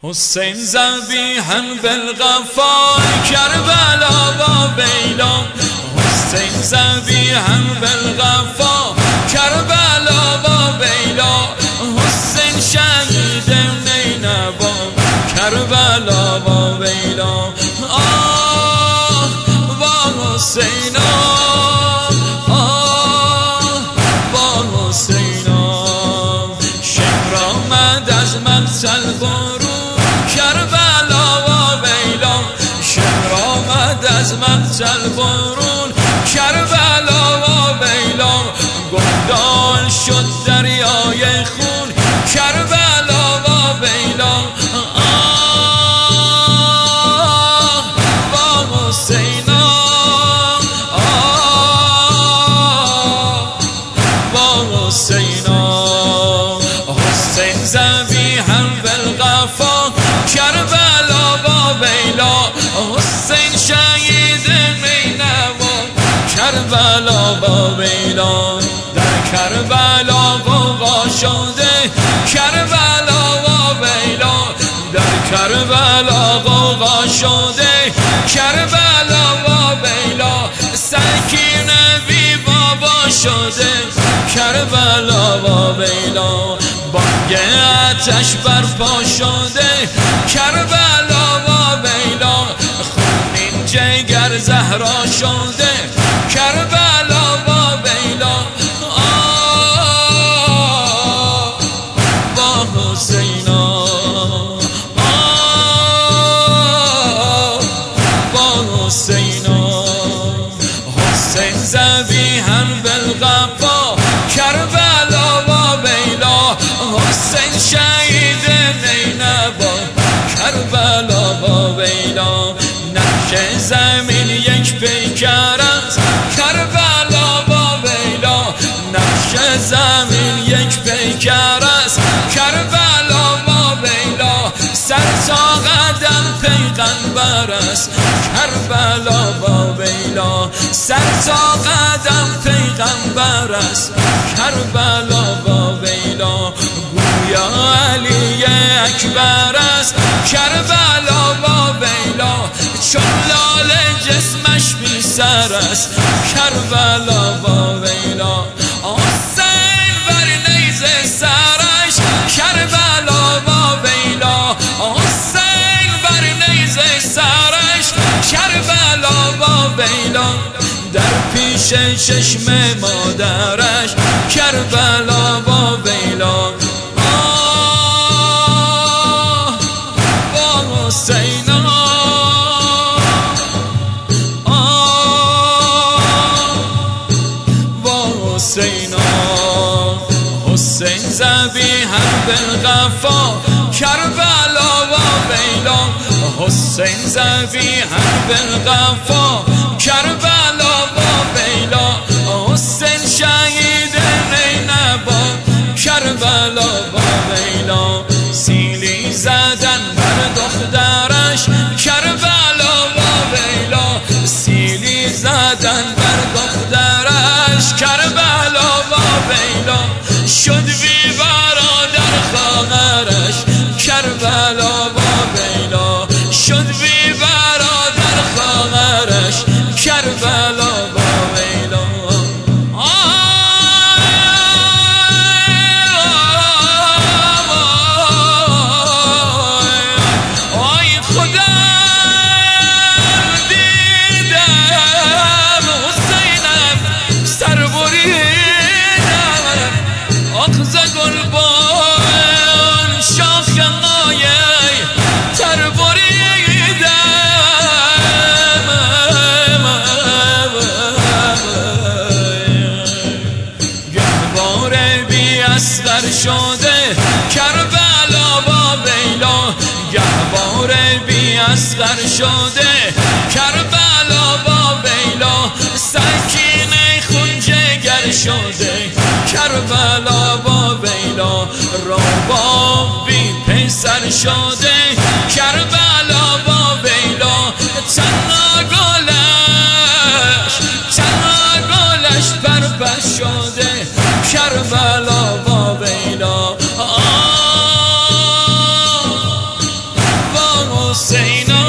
حسین ذبیحاً بالغفا کربلا و بیلا، حسین ذبیحاً بالغفا کربلا و بیلا، حسین شهید نینوا کربلا و بیلا. آه با حسین، آه با حسین، شمر آمد از مقتل برون کربلا و بیلا، شمر آمد از مقتل برون کربلا و بیلا، گلدان شد دریای خون کربلا و بیلا. آه با حسین، آه با حسین، حسین ذبیحاً بالغفا کربلا و بیلا، حسین شهید نینوا کربلا و بیلا. در کربلا غوغا شده کربلا و بیلا، در کربلا غوغا شده کربلا و بیلا، سکینه بی بابا شده کربلا و بیلا، بانگ آتش برپا شده کربلا و بیلا، خونین جگر زهرا شده کربلا و بیلا. آه با حسین، آه با حسین، حسین ذبیحاً بالغفا کربلا و بیلا، حسین شهید نینوا کربلا و بیلا. نقش زمین یک پیکر است کربلا و بیلا، نقش زمین یک پیکر است کربلا و بیلا، سر تا قدم پیغمبر است کربلا و بیلا، سر تا قدم پیغمبر است کربلا و بیلا، گویا علی اکبر است کربلا و بیلا، چون لاله جسمش بی سر است کربلا و بیلا. حسین بر نیزه سرش کربلا و بیلا، حسین بر نیزه سرش کربلا و بیلا، در پیش چشم مادرش کربلا و بیلا. آه با حسین، حسین، حسین ذبیحاً بالغفا کربلا و بیلا، حسین ذبیحاً بالغفا کربلا و بیلا، حسین شهید نینوا کربلا و بیلا، سیلی زدن بر دخترش کربلا و بیلا، سیلی زدن بر دخترش کربلا و بیلا، شد بی برادر خواهرش کربلا و بیلا، شد بی برادر خواهرش کربلا و بیلا. آی خدا دیدم حسینم سر بریدم، آغز گلبان شاخ مایه تر بریدم، گهواره بی اصغر شده کربلا و بیلا، گهواره بی اصغر شده کربلا و بیلا، سکینه خون جگر شده کربلا و بیلا، رباب بی پسر شده کربلا و بیلا، تنها گلش پرپس شده کربلا و بیلا. حسینا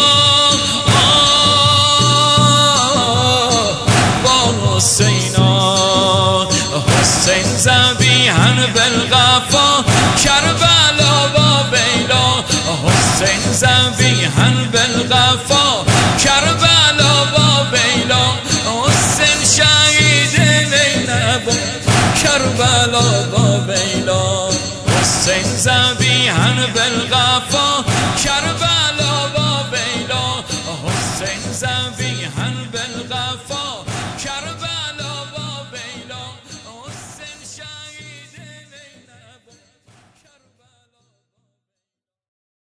با حسینا حسین ذبیحاً بالقفا کربلا با ویلا حسین ذبیحاً بالقفا کربلا با ویلا حسین شهید نینوا کربلا با ویلا حسین ذبیحاً بالقفا کربلا با ویلا حسین ذبیحاً